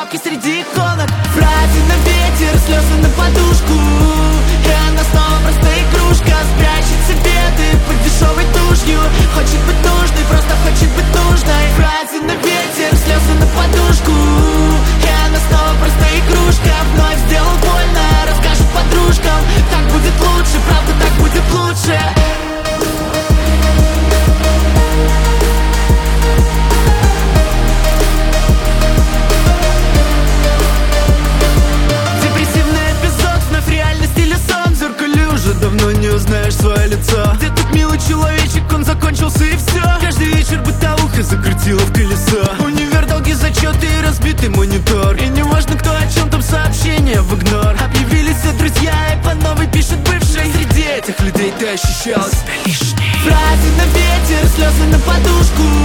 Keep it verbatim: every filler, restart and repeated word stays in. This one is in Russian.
палки среди иконок. Фразы на ветер, слезы на подушку, и она снова просто игрушка. Спрячется беды под дешевой тушью. Хочет быть нужной, просто хочет быть нужной. Фразы на ветер, слезы на подушку, и она снова просто игрушка. Вновь сделал больно, расскажет подружкам. Так будет лучше, правда, так будет лучше. Депрессивный эпизод, вновь реальность или сон. В зеркале уже давно не узнаешь свое лицо. Где тут милый человечек, он закончился и все. Каждый вечер бытовуха закрутила в колесо. Универ, долги, зачеты и разбитый монитор. И не важно, кто о чем там, сообщения в игнор. Объявились все друзья, и по новой пишет бывший. Среди этих людей ты ощущал себя лишней. Фразы на ветер, слезы на подушку,